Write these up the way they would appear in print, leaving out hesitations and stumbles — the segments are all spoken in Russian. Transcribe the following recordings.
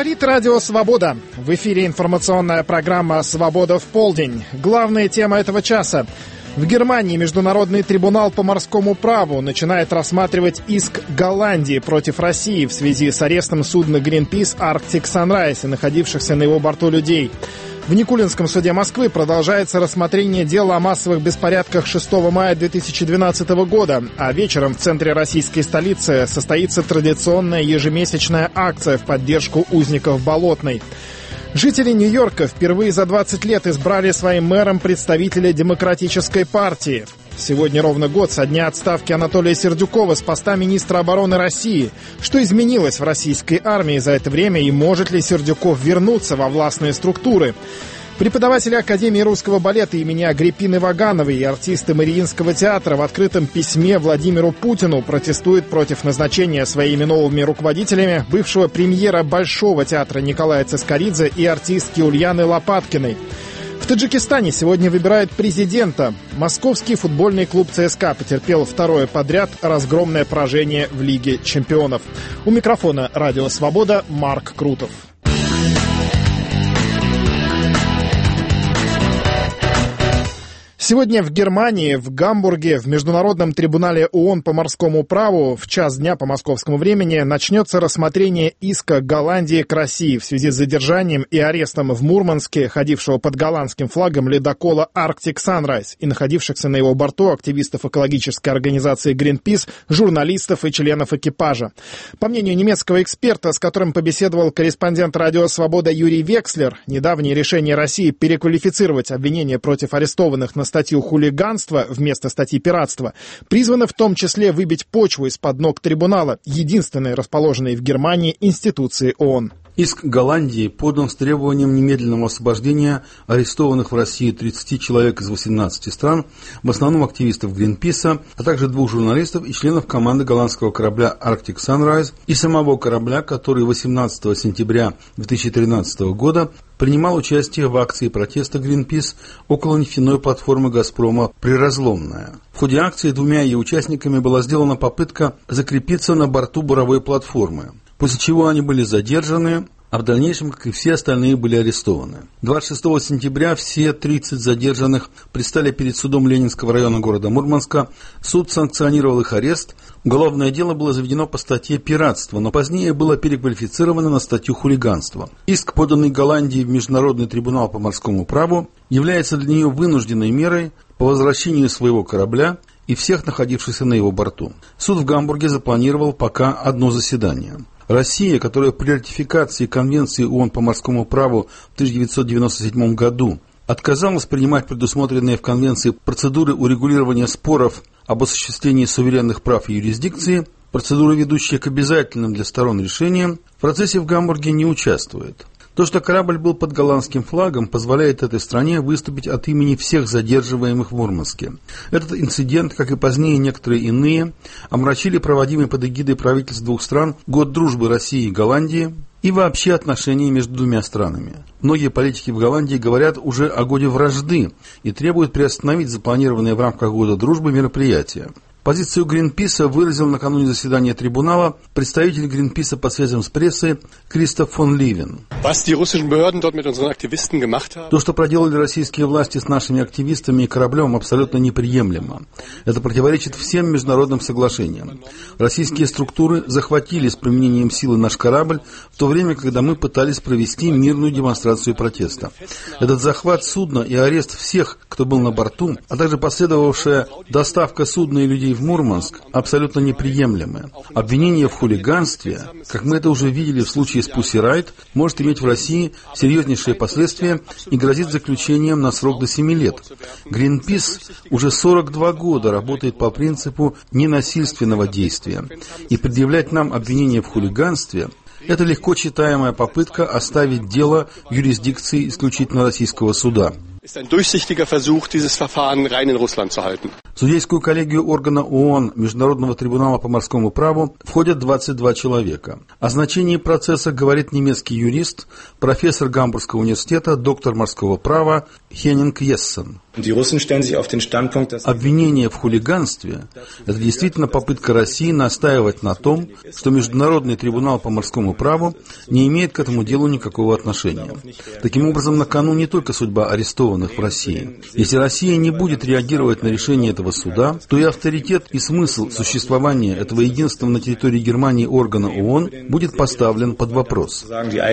Говорит Радио Свобода. В эфире информационная программа «Свобода в полдень». Главная тема этого часа. В Германии Международный трибунал по морскому праву начинает рассматривать иск Голландии против России в связи с арестом судна Greenpeace Arctic Sunrise и находившихся на его борту людей. В Никулинском суде Москвы продолжается рассмотрение дела о массовых беспорядках 6 мая 2012 года, а вечером в центре российской столицы состоится традиционная ежемесячная акция в поддержку узников Болотной. Жители Нью-Йорка впервые за 20 лет избрали своим мэром представителя Демократической партии. Сегодня ровно год со дня отставки Анатолия Сердюкова с поста министра обороны России. Что изменилось в российской армии за это время и может ли Сердюков вернуться во властные структуры? Преподаватели Академии русского балета имени Агриппины Вагановой и артисты Мариинского театра в открытом письме Владимиру Путину протестуют против назначения своими новыми руководителями бывшего премьера Большого театра Николая Цискоридзе и артистки Ульяны Лопаткиной. В Таджикистане сегодня выбирают президента. Московский футбольный клуб ЦСКА потерпел второе подряд разгромное поражение в Лиге чемпионов. У микрофона Радио Свобода Марк Крутов. Сегодня в Германии, в Гамбурге, в Международном трибунале ООН по морскому праву в час дня по московскому времени начнется рассмотрение иска Голландии к России в связи с задержанием и арестом в Мурманске ходившего под голландским флагом ледокола Arctic Sunrise и находившихся на его борту активистов экологической организации Greenpeace, журналистов и членов экипажа. По мнению немецкого эксперта, с которым побеседовал корреспондент Радио Свобода Юрий Векслер, недавнее решение России переквалифицировать обвинения против арестованных на статью хулиганства вместо статьи пиратства призвано в том числе выбить почву из-под ног трибунала, единственной расположенной в Германии институции ООН. Иск Голландии подан с требованием немедленного освобождения арестованных в России 30 человек из 18 стран, в основном активистов Гринписа, а также 2 журналистов и членов команды голландского корабля Arctic Sunrise и самого корабля, который 18 сентября 2013 года принимал участие в акции протеста Greenpeace около нефтяной платформы «Газпрома» «Приразломная». В ходе акции 2 ее участниками была сделана попытка закрепиться на борту буровой платформы, после чего они были задержаны, а в дальнейшем, как и все остальные, были арестованы. 26 сентября все 30 задержанных предстали перед судом Ленинского района города Мурманска. Суд санкционировал их арест. Уголовное дело было заведено по статье «Пиратство», но позднее было переквалифицировано на статью «Хулиганство». Иск, поданный Голландии в Международный трибунал по морскому праву, является для нее вынужденной мерой по возвращению своего корабля и всех находившихся на его борту. Суд в Гамбурге запланировал пока одно заседание. Россия, которая при ратификации Конвенции ООН по морскому праву в 1997 году отказалась принимать предусмотренные в Конвенции процедуры урегулирования споров об осуществлении суверенных прав и юрисдикции, процедуры, ведущие к обязательным для сторон решениям, в процессе в Гамбурге не участвует. То, что корабль был под голландским флагом, позволяет этой стране выступить от имени всех задерживаемых в Мурманске. Этот инцидент, как и позднее некоторые иные, омрачили проводимый под эгидой правительств 2 стран год дружбы России и Голландии и вообще отношения между 2 странами. Многие политики в Голландии говорят уже о годе вражды и требуют приостановить запланированные в рамках года дружбы мероприятия. Позицию Гринписа выразил накануне заседания трибунала представитель Гринписа по связям с прессой Кристоф фон Ливен. То, что проделали российские власти с нашими активистами и кораблем, абсолютно неприемлемо. Это противоречит всем международным соглашениям. Российские структуры захватили с применением силы наш корабль в то время, когда мы пытались провести мирную демонстрацию протеста. Этот захват судна и арест всех, кто был на борту, а также последовавшая доставка судна и людей в Мурманск абсолютно неприемлемы. Обвинение в хулиганстве, как мы это уже видели в случае с Pussy Riot, может иметь в России серьезнейшие последствия и грозит заключением на срок до 7 лет. Greenpeace уже 42 года работает по принципу ненасильственного действия, и предъявлять нам обвинение в хулиганстве – это легко читаемая попытка оставить дело в юрисдикции исключительно российского суда. В судейскую коллегию органа ООН Международного трибунала по морскому праву входят 22 человека. О значении процесса говорит немецкий юрист, профессор Гамбургского университета, доктор морского права Хеннинг Ессен. Обвинение в хулиганстве – это действительно попытка России настаивать на том, что Международный трибунал по морскому праву не имеет к этому делу никакого отношения. Таким образом, на кону не только судьба арестованных в России. Если Россия не будет реагировать на решение этого суда, то и авторитет и смысл существования этого единственного на территории Германии органа ООН будет поставлен под вопрос.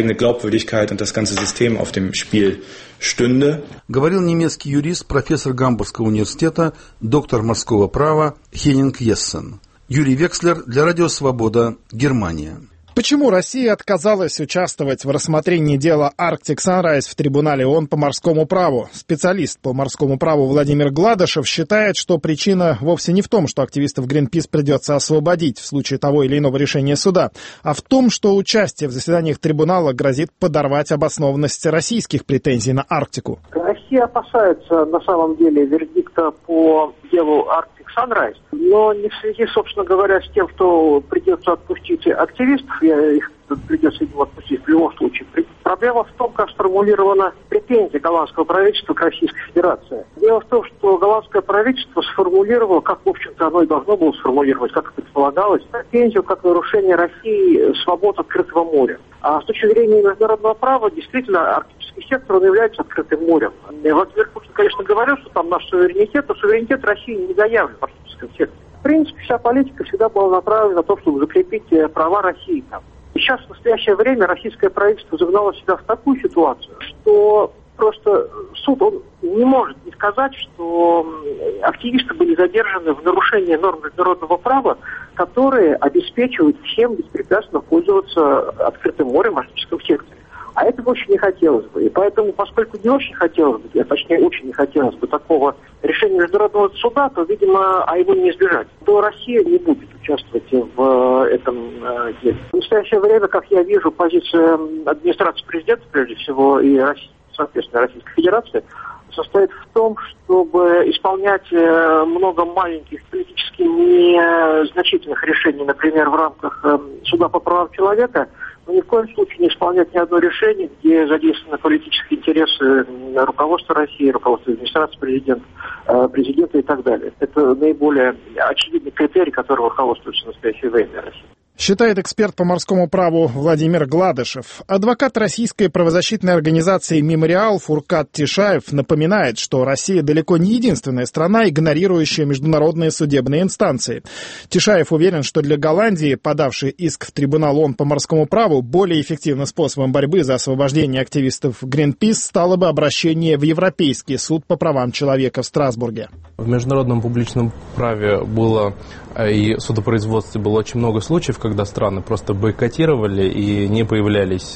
Говорил немецкий юрист, профессор Гамбургского университета, доктор морского права Хеннинг Ессен. Юрий Векслер для Радио Свобода, Германия. Почему Россия отказалась участвовать в рассмотрении дела Arctic Sunrise в трибунале ООН по морскому праву? Специалист по морскому праву Владимир Гладышев считает, что причина вовсе не в том, что активистов Greenpeace придется освободить в случае того или иного решения суда, а в том, что участие в заседаниях трибунала грозит подорвать обоснованность российских претензий на Арктику. Россия опасается на самом деле вердикта по делу Arctic Sunrise, но не в связи, собственно говоря, с тем, что придется отпустить активистов, их придется отпустить в любом случае. Проблема в том, как сформулирована претензия голландского правительства к Российской Федерации. Дело в том, что голландское правительство сформулировало, как, в общем-то, оно и должно было сформулировать, как предполагалось, претензию как нарушение России свобод открытого моря. А с точки зрения международного права, действительно, арктический сектор, он является открытым морем. Владимир Путин, конечно, говорил, что там наш суверенитет, но суверенитет России не заявлен в арктическом секторе. В принципе, вся политика всегда была направлена на то, чтобы закрепить права России там. И сейчас, в настоящее время, российское правительство загнало себя в такую ситуацию, что просто суд он не может не сказать, что активисты были задержаны в нарушении норм международного права, которые обеспечивают всем беспрепятственно пользоваться открытым морем в арктическом секторе. А этого очень не хотелось бы. И поэтому, поскольку не очень хотелось бы, точнее, очень не хотелось бы такого решения международного суда, то, видимо, его не избежать. То Россия не будет участвовать в этом деле. В настоящее время, как я вижу, позиция администрации президента, прежде всего, и, соответственно, Российской Федерации, состоит в том, чтобы исполнять много маленьких политически незначительных решений, например, в рамках суда по правам человека, но ни в коем случае не исполнять ни одно решение, где задействованы политические интересы руководства России, руководства администрации президента и так далее. Это наиболее очевидный критерий, который руководствуется в настоящее время России. Считает эксперт по морскому праву Владимир Гладышев. Адвокат российской правозащитной организации «Мемориал» Фуркат Тишаев напоминает, что Россия далеко не единственная страна, игнорирующая международные судебные инстанции. Тишаев уверен, что для Голландии, подавшей иск в трибунал ООН по морскому праву, более эффективным способом борьбы за освобождение активистов Greenpeace стало бы обращение в Европейский суд по правам человека в Страсбурге. В международном публичном праве было и судопроизводстве было очень много случаев, когда страны просто бойкотировали и не появлялись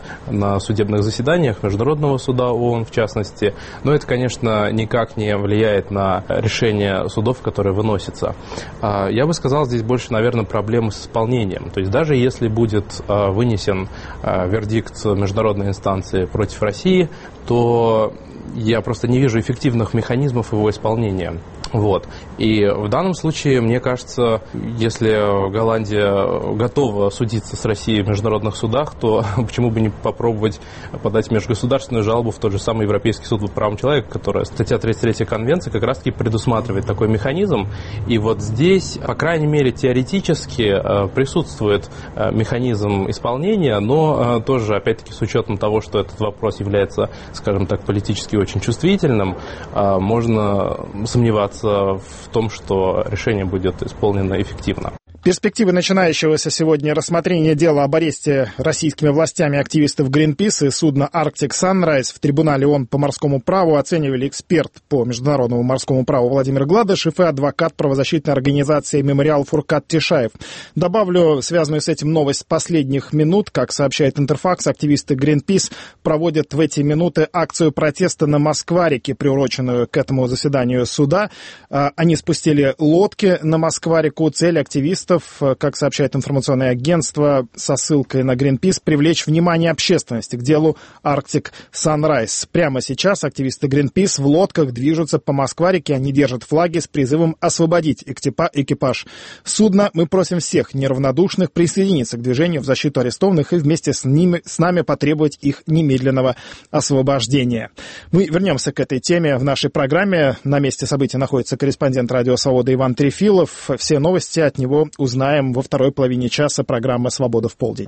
на судебных заседаниях Международного суда ООН, в частности. Но это, конечно, никак не влияет на решение судов, которые выносятся. Я бы сказал, здесь больше, наверное, проблемы с исполнением. То есть даже если будет вынесен вердикт международной инстанции против России, то я просто не вижу эффективных механизмов его исполнения. Вот. И в данном случае, мне кажется, если Голландия готова судиться с Россией в международных судах, то почему бы не попробовать подать межгосударственную жалобу в тот же самый Европейский суд по правам человека, которая статья 33 Конвенции как раз-таки предусматривает такой механизм. И вот здесь, по крайней мере, теоретически присутствует механизм исполнения, но тоже, опять-таки, с учетом того, что этот вопрос является, скажем так, политически очень чувствительным, можно сомневаться в том, что решение будет исполнено эффективно. Перспективы начинающегося сегодня рассмотрения дела об аресте российскими властями активистов Greenpeace и судна Arctic Sunrise в трибунале ООН по морскому праву оценивали эксперт по международному морскому праву Владимир Гладышев и адвокат правозащитной организации «Мемориал» Фуркат Тишаев. Добавлю связанную с этим новость последних минут. Как сообщает Интерфакс, активисты Greenpeace проводят в эти минуты акцию протеста на Москва-реке, приуроченную к этому заседанию суда. Они спустили лодки на Москва-реку. Цель активистов активистов, как сообщает информационное агентство со ссылкой на Greenpeace, привлечь внимание общественности к делу Arctic Sunrise. Прямо сейчас активисты Greenpeace в лодках движутся по Москва-реке. Они держат флаги с призывом освободить экипаж судна. Мы просим всех неравнодушных присоединиться к движению в защиту арестованных и вместе с нами потребовать их немедленного освобождения. Мы вернемся к этой теме в нашей программе. На месте событий находится корреспондент «Радио Свобода» Иван Трефилов. Все новости от него узнаем во второй половине часа программы «Свобода в полдень».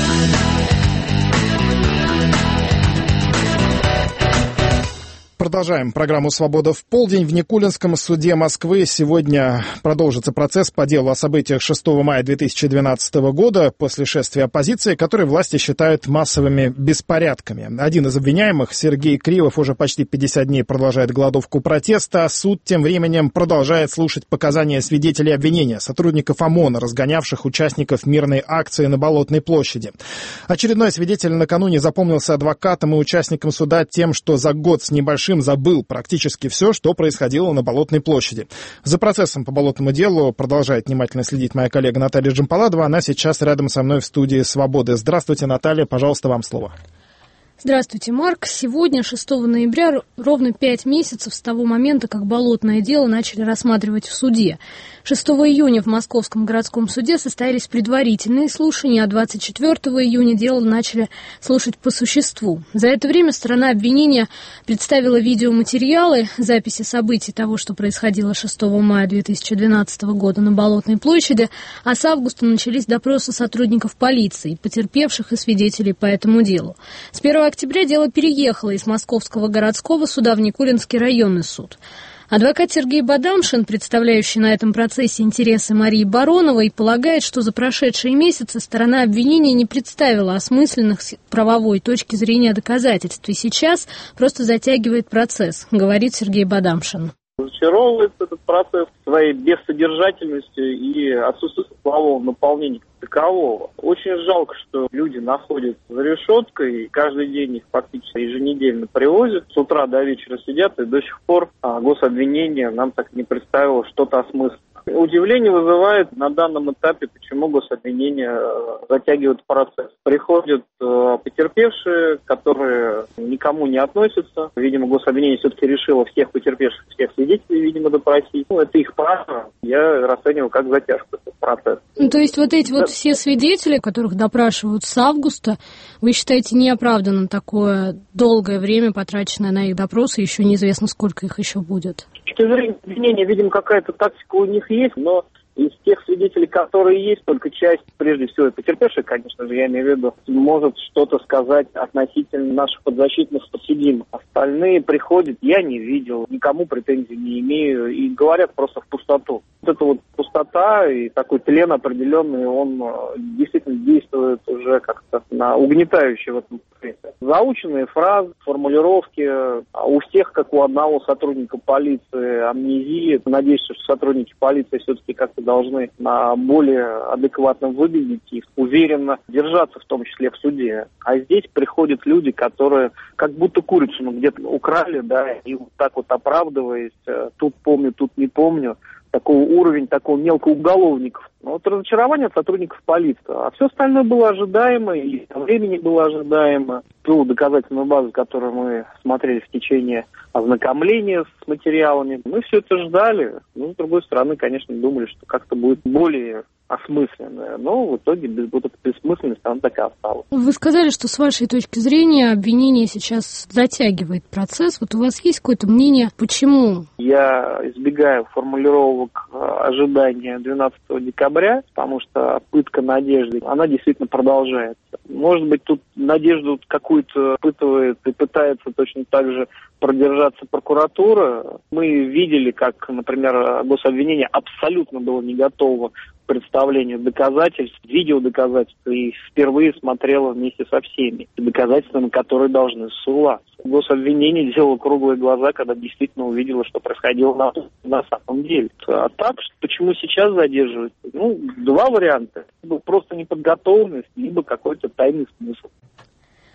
Продолжаем программу «Свобода в полдень». В Никулинском суде Москвы сегодня продолжится процесс по делу о событиях 6 мая 2012 года после шествия оппозиции, которые власти считают массовыми беспорядками. Один из обвиняемых, Сергей Кривов, уже почти 50 дней продолжает голодовку протеста. Суд тем временем продолжает слушать показания свидетелей обвинения, сотрудников ОМОНа, разгонявших участников мирной акции на Болотной площади. Очередной свидетель накануне запомнился адвокатам и участникам суда тем, что за год с небольшим забыл практически все, что происходило на Болотной площади. За процессом по болотному делу продолжает внимательно следить моя коллега Наталья Джампаладова. Она сейчас рядом со мной в студии «Свободы». Здравствуйте, Наталья, пожалуйста, вам слово. Здравствуйте, Марк. Сегодня, 6 ноября, ровно 5 месяцев с того момента, как болотное дело начали рассматривать в суде. 6 июня в Московском городском суде состоялись предварительные слушания, а 24 июня дело начали слушать по существу. За это время сторона обвинения представила видеоматериалы, записи событий того, что происходило 6 мая 2012 года на Болотной площади, а с августа начались допросы сотрудников полиции, потерпевших и свидетелей по этому делу. С 1 октября дело переехало из Московского городского суда в Никулинский районный суд. Адвокат Сергей Бадамшин, представляющий на этом процессе интересы Марии Бароновой, полагает, что за прошедшие месяцы сторона обвинения не представила осмысленных с правовой точки зрения доказательств и сейчас просто затягивает процесс, говорит Сергей Бадамшин. Разочаровывает этот процесс своей бессодержательностью и отсутствием правового наполнения такового. Очень жалко, что люди находятся за решеткой, и каждый день их фактически еженедельно привозят. С утра до вечера сидят, и до сих пор гособвинение нам так не представило что-то осмысленное. Удивление вызывает на данном этапе, почему гособвинение затягивает процесс. Приходят потерпевшие, которые никому не относятся. Видимо, гособвинение все-таки решило всех потерпевших, всех свидетелей, видимо, допросить. Это их право. Я расцениваю как затяжку этот процесс. То есть вот эти вот все свидетели, которых допрашивают с августа, вы считаете неоправданным такое долгое время, потраченное на их допросы, еще неизвестно, сколько их еще будет? С точки зрения обвинения, видимо, какая-то тактика у них есть, но из тех свидетелей, которые есть, только часть, прежде всего, и потерпевших, конечно же, я имею в виду, может что-то сказать относительно наших подзащитных подсудимых. Остальные приходят, я не видел, никому претензий не имею, и говорят просто в пустоту. Вот эта вот пустота и такой тлен определенный, он действительно действует уже как-то на угнетающий в этом процессе. Заученные фразы, формулировки, у всех, как у одного сотрудника полиции, амнезия. Надеюсь, что сотрудники полиции все-таки как-то должны более адекватно выглядеть и уверенно держаться, в том числе в суде. А здесь приходят люди, которые как будто курицу где-то украли, да, и вот так вот оправдываясь, тут помню, тут не помню. Такого уровень, такого мелкоуголовников. Но вот разочарование от сотрудников полиции. А все остальное было ожидаемо, и времени было ожидаемо. Ту доказательную базу, которую мы смотрели в течение ознакомления с материалами, мы все это ждали. Ну, с другой стороны, конечно, думали, что как-то будет более осмысленная, но в итоге вот эта бессмысленность, она так и осталась. Вы сказали, что с вашей точки зрения обвинение сейчас затягивает процесс. Вот у вас есть какое-то мнение, почему? Я избегаю формулировок ожидания 12 декабря, потому что пытка надежды, она действительно продолжается. Может быть, тут надежду какую-то испытывает и пытается точно так же продержаться прокуратура. Мы видели, как, например, гособвинение абсолютно было не готово к представлению доказательств, видеодоказательств, и впервые смотрело вместе со всеми доказательствами, которые должны ссылаться. Гособвинение делало круглые глаза, когда действительно увидело, что происходило на самом деле. А так, почему сейчас задерживают? Ну, два варианта. Либо просто неподготовленность, либо какой-то тайный смысл.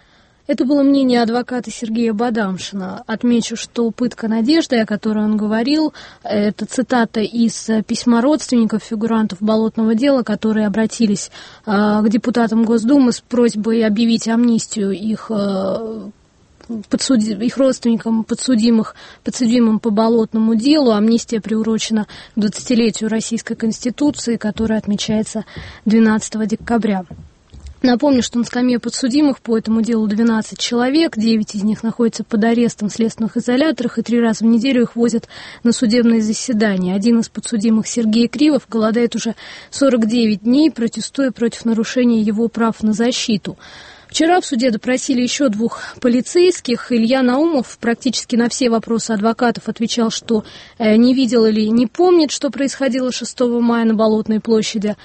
Это было мнение адвоката Сергея Бадамшина. Отмечу, что пытка надеждой, о которой он говорил, это цитата из письма родственников фигурантов болотного дела, которые обратились к депутатам Госдумы с просьбой объявить амнистию их родственникам, подсудимым по болотному делу. Амнистия приурочена к 20-летию Российской Конституции, которая отмечается 12 декабря. Напомню, что на скамье подсудимых по этому делу 12 человек, 9 из них находятся под арестом в следственных изоляторах, и 3 раза в неделю их возят на судебные заседания. Один из подсудимых, Сергей Кривов, голодает уже 49 дней, протестуя против нарушения его прав на защиту. Вчера в суде допросили еще 2 полицейских. Илья Наумов практически на все вопросы адвокатов отвечал, что не видел или не помнит, что происходило 6 мая на Болотной площади.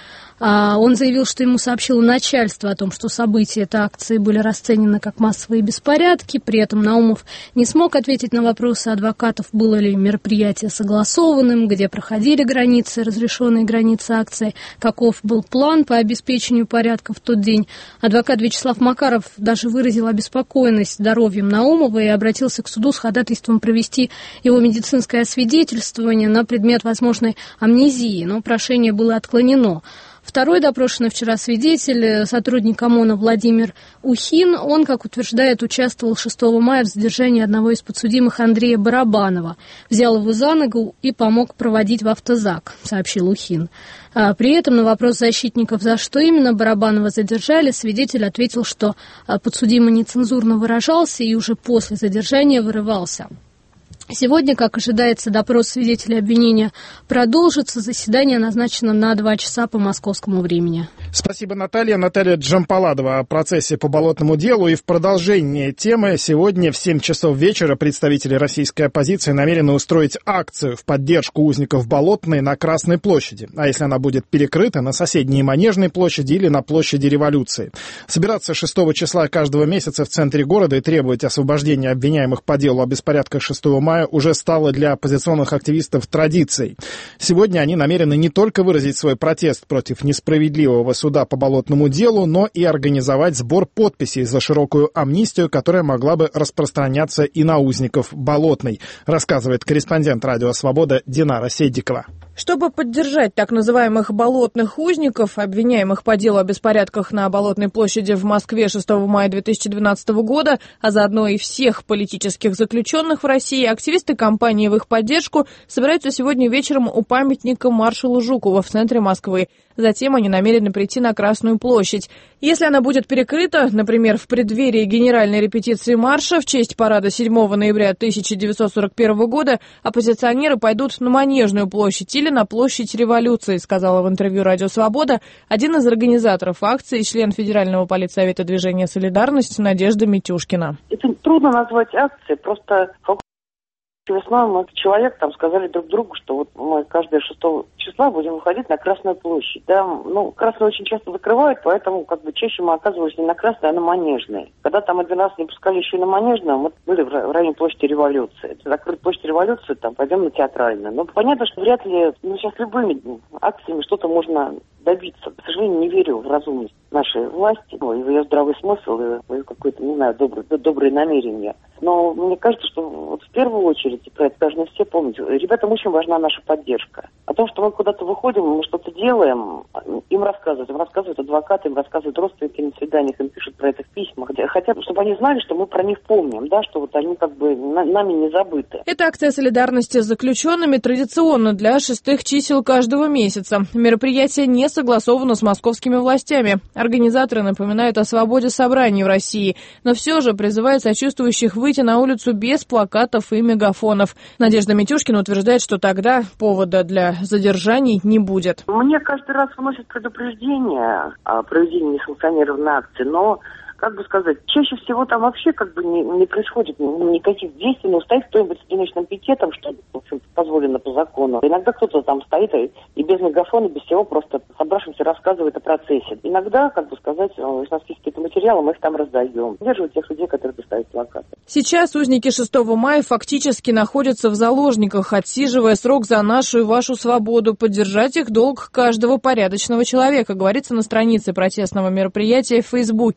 Он заявил, что ему сообщило начальство о том, что события этой акции были расценены как массовые беспорядки. При этом Наумов не смог ответить на вопросы адвокатов, было ли мероприятие согласованным, где проходили границы, разрешенные границы акции, каков был план по обеспечению порядка в тот день. Адвокат Вячеслав Макаров даже выразил обеспокоенность здоровьем Наумова и обратился к суду с ходатайством провести его медицинское освидетельствование на предмет возможной амнезии, но прошение было отклонено. Второй допрошенный вчера свидетель, сотрудник ОМОНа Владимир Ухин, он, как утверждает, участвовал 6 мая в задержании одного из подсудимых Андрея Барабанова. Взял его за ногу и помог проводить в автозак, сообщил Ухин. При этом на вопрос защитников, за что именно Барабанова задержали, свидетель ответил, что подсудимый нецензурно выражался и уже после задержания вырывался. Сегодня, как ожидается, допрос свидетелей обвинения продолжится. Заседание назначено на 2 часа по московскому времени. Спасибо, Наталья. Наталья Джампаладова о процессе по болотному делу. И в продолжение темы сегодня в 7 часов вечера представители российской оппозиции намерены устроить акцию в поддержку узников Болотной на Красной площади. А если она будет перекрыта, на соседней Манежной площади или на площади Революции. Собираться 6 числа каждого месяца в центре города и требовать освобождения обвиняемых по делу о беспорядках 6 мая уже стало для оппозиционных активистов традицией. Сегодня они намерены не только выразить свой протест против несправедливого суда по болотному делу, но и организовать сбор подписей за широкую амнистию, которая могла бы распространяться и на узников Болотной, рассказывает корреспондент «Радио Свобода» Динара Сейдикова. Чтобы поддержать так называемых болотных узников, обвиняемых по делу о беспорядках на Болотной площади в Москве 6 мая 2012 года, а заодно и всех политических заключенных в России, активисты кампании в их поддержку собираются сегодня вечером у памятника маршалу Жукову в центре Москвы. Затем они намерены прийти на Красную площадь. Если она будет перекрыта, например, в преддверии генеральной репетиции марша в честь парада 7 ноября 1941 года, оппозиционеры пойдут на Манежную площадь или на площадь Революции, сказала в интервью «Радио Свобода» один из организаторов акции, член Федерального политсовета движения «Солидарность» Надежда Митюшкина. Это трудно назвать акцией, просто весной мы человек там сказали друг другу, что вот мы каждое 6 числа будем выходить на Красную площадь. Да, Красную очень часто закрывают, поэтому чаще мы оказывались не на Красной, а на Манежной. Когда там один раз не пускали еще и на Манежную, мы были в районе площади Революции. Если закрыть площадь Революции, там пойдем на Театральную. Но понятно, что вряд ли сейчас любыми акциями что-то можно добиться. К сожалению, не верю в разумность нашей власти, в ее здравый смысл, и в ее какое-то, доброе намерение. Но мне кажется, что вот в первую очередь, и про это должны все помнить, ребятам очень важна наша поддержка. О том, что мы куда-то выходим, мы что-то делаем, им рассказывают адвокаты, им рассказывают родственники на свиданиях, им пишут про это в письмах. Хотят, чтобы они знали, что мы про них помним, да, что вот они нами не забыты. Эта акция солидарности с заключенными традиционна для 6 чисел каждого месяца. Мероприятие не согласовано с московскими властями. Организаторы напоминают о свободе собраний в России, но все же призывают сочувствующих выйти на улицу без плакатов и мегафонов. Надежда Митюшкина утверждает, что тогда повода для задержаний не будет. Мне каждый раз вносят предупреждение о проведении несанкционированной акции, но чаще всего там вообще не происходит никаких действий, но стоит кто-нибудь с одиночным пикетом, что, в общем, позволено по закону. Иногда кто-то там стоит и без мегафона, без всего, просто собравшимся рассказывает о процессе. Иногда, если у нас есть какие-то материалы, мы их там раздаем. Держим тех людей, которые доставят плакаты. Сейчас узники 6 мая фактически находятся в заложниках, отсиживая срок за нашу и вашу свободу. Поддержать их долг каждого порядочного человека, говорится на странице протестного мероприятия в Фейсбуке.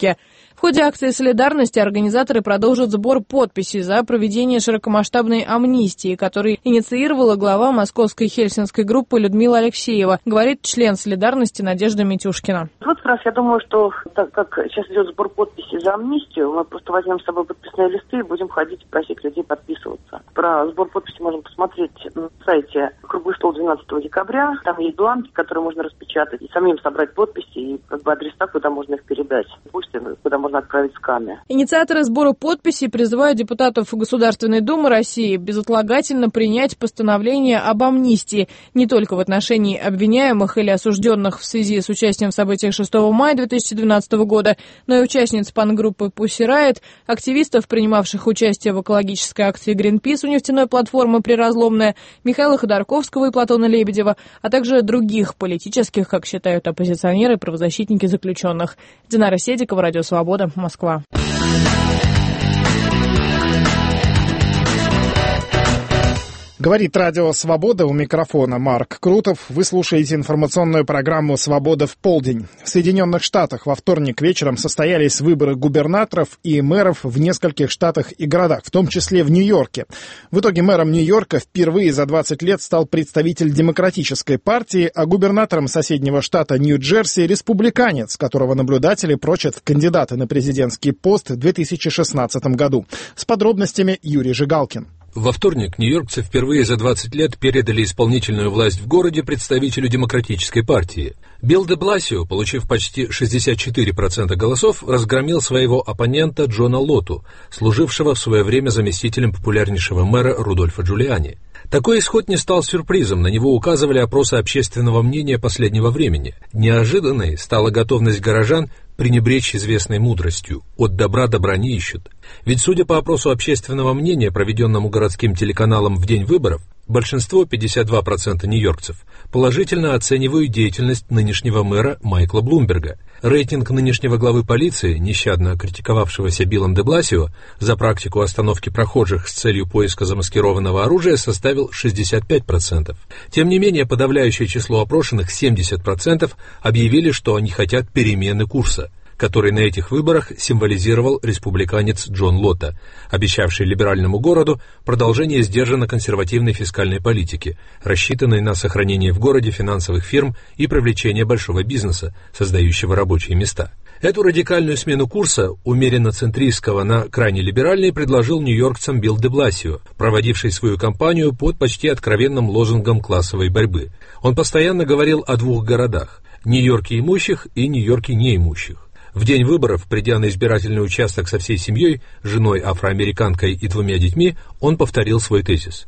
В ходе акции солидарности организаторы продолжат сбор подписей за проведение широкомасштабной амнистии, который инициировала глава московской хельсинской группы Людмила Алексеева, говорит член солидарности Надежда Митюшкина. Вот как раз я думаю, что так как сейчас идет сбор подписей за амнистию, мы просто возьмем с собой подписные листы и будем ходить и просить людей подписываться. Про сбор подписей можно посмотреть на сайте «Круглый стол» 12 декабря. Там есть бланки, которые можно распечатать и самим собрать подписи и адреса, куда можно их передать, почты, куда можно отправить сканы. Инициаторы сбора подписей призывают депутатов Государственной Думы России безотлагательно принять постановление об амнистии не только в отношении обвиняемых или осужденных в связи с участием в событиях 6 мая 2012 года, но и участниц пан-группы Pussy Riot, активистов, принимавших участие в экологической акции Greenpeace у нефтяной платформы «Приразломная», Михаила Ходорковского и Платона Лебедева, а также других политических, как считают оппозиционеры и правозащитники заключенных. Динара Седикова, Радио Свобода, Москва. Говорит Радио Свобода, у микрофона Марк Крутов. Вы слушаете информационную программу «Свобода в полдень». В Соединенных Штатах во вторник вечером состоялись выборы губернаторов и мэров в нескольких штатах и городах, в том числе в Нью-Йорке. В итоге мэром Нью-Йорка впервые за 20 лет стал представитель Демократической партии, а губернатором соседнего штата Нью-Джерси — республиканец, которого наблюдатели прочат в кандидаты на президентский пост в 2016 году. С подробностями Юрий Жигалкин. Во вторник нью-йоркцы впервые за 20 лет передали исполнительную власть в городе представителю Демократической партии. Билл де Бласио, получив почти 64% голосов, разгромил своего оппонента Джона Лотту, служившего в свое время заместителем популярнейшего мэра Рудольфа Джулиани. Такой исход не стал сюрпризом, на него указывали опросы общественного мнения последнего времени. Неожиданной стала готовность горожан пренебречь известной мудростью «от добра добра не ищут». Ведь, судя по опросу общественного мнения, проведенному городским телеканалом в день выборов, большинство, 52% нью-йоркцев, положительно оценивают деятельность нынешнего мэра Майкла Блумберга. Рейтинг нынешнего главы полиции, нещадно критиковавшегося Биллом де Бласио за практику остановки прохожих с целью поиска замаскированного оружия, составил 65%. Тем не менее, подавляющее число опрошенных, 70%, объявили, что они хотят перемены курса, который на этих выборах символизировал республиканец Джон Лотта, обещавший либеральному городу продолжение сдержанно-консервативной фискальной политики, рассчитанной на сохранение в городе финансовых фирм и привлечение большого бизнеса, создающего рабочие места. Эту радикальную смену курса, умеренно-центристского на крайне либеральный, предложил нью-йоркцам Билл де Бласио, проводивший свою кампанию под почти откровенным лозунгом классовой борьбы. Он постоянно говорил о двух городах – Нью-Йорке имущих и Нью-Йорке неимущих. В день выборов, придя на избирательный участок со всей семьей, женой афроамериканкой и 2 детьми, он повторил свой тезис.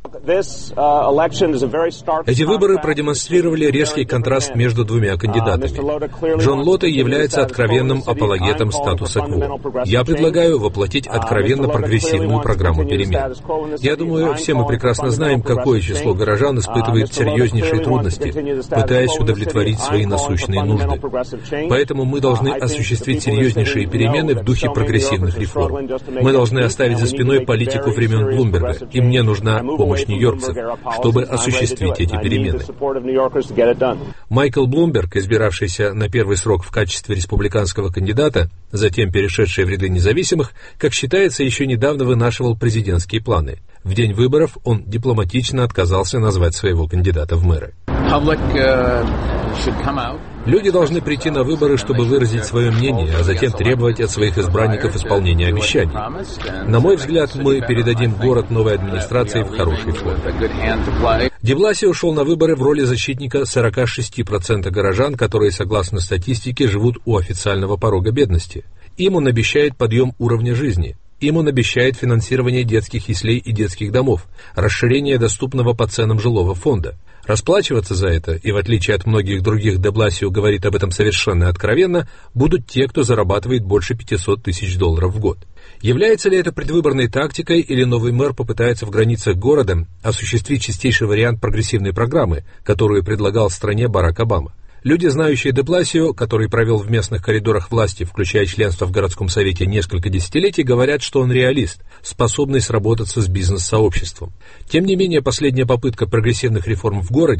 Эти выборы продемонстрировали резкий контраст между 2 кандидатами. Джон Лотта является откровенным апологетом статуса-кво. Я предлагаю воплотить откровенно прогрессивную программу перемен. Я думаю, все мы прекрасно знаем, какое число горожан испытывает серьезнейшие трудности, пытаясь удовлетворить свои насущные нужды. Поэтому мы должны осуществить серьезнейшие перемены в духе прогрессивных реформ. Мы должны оставить за спиной политику времен Блумберга, и мне нужна помощь нью-йоркцев, чтобы осуществить эти перемены. Майкл Блумберг, избиравшийся на первый срок в качестве республиканского кандидата, затем перешедший в ряды независимых, как считается, еще недавно вынашивал президентские планы. В день выборов он дипломатично отказался назвать своего кандидата в мэры. Люди должны прийти на выборы, чтобы выразить свое мнение, а затем требовать от своих избранников исполнения обещаний. На мой взгляд, мы передадим город новой администрации в хороший фонд. Де Бласио ушел на выборы в роли защитника 46% горожан, которые, согласно статистике, живут у официального порога бедности. Им он обещает подъем уровня жизни. Им он обещает финансирование детских яслей и детских домов, расширение доступного по ценам жилого фонда. Расплачиваться за это, и в отличие от многих других де Бласио говорит об этом совершенно откровенно, будут те, кто зарабатывает больше $500 тысяч в год. Является ли это предвыборной тактикой, или новый мэр попытается в границах города осуществить чистейший вариант прогрессивной программы, которую предлагал стране Барак Обама? Люди, знающие де Бласио, который провел в местных коридорах власти, включая членство в городском совете несколько десятилетий, говорят, что он реалист, способный сработаться с бизнес-сообществом. Тем не менее, последняя попытка прогрессивных реформ в городе,